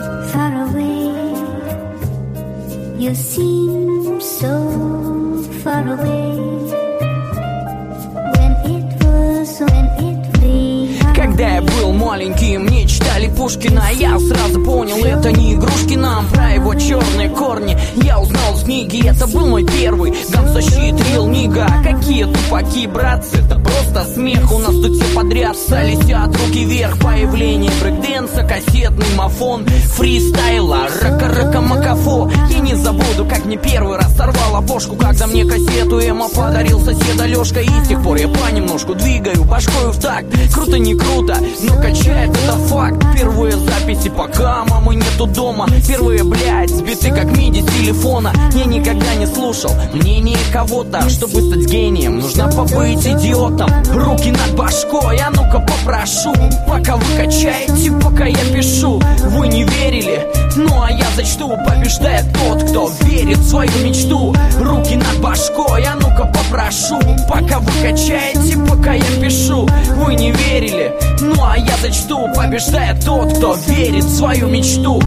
far away. You seem so far away. When it we Когда я был маленький, мне читали Пушкина. Я сразу понял, это не игрушки нам. Про его черные корни я узнал с книги. Это был мой первый гангста-щит, рил нига. Какие тупаки, братцы, это просто смех. У нас тут все подряд ссались от руки вверх. Появление брейкденса, кассетный мафон, фристайла, рака-рака-макафо. Я не забуду, как мне первый раз сорвала бошку, когда мне кассету Эма подарил соседа Лёшка. И с тех пор я понемножку двигаю башкою в такт. Круто не круто, но качает это факт. Первые записи, пока мамы нету дома. Первые, блядь, сбиты как миди с телефона. Я никогда не слушал мнение кого-то. Чтобы стать гением, нужно побыть идиотом. Руки над башкой, а ну-ка попрошу. Пока вы качаете, пока я пишу. Вы не верили? Ну а я зачту. Побеждает тот, кто верит в свою мечту. Руки над башкой, а ну-ка попрошу. Пока вы качаете, пока я пишу. Вы не верили? Ну а я зачту. Побеждает тот, кто верит в свою мечту.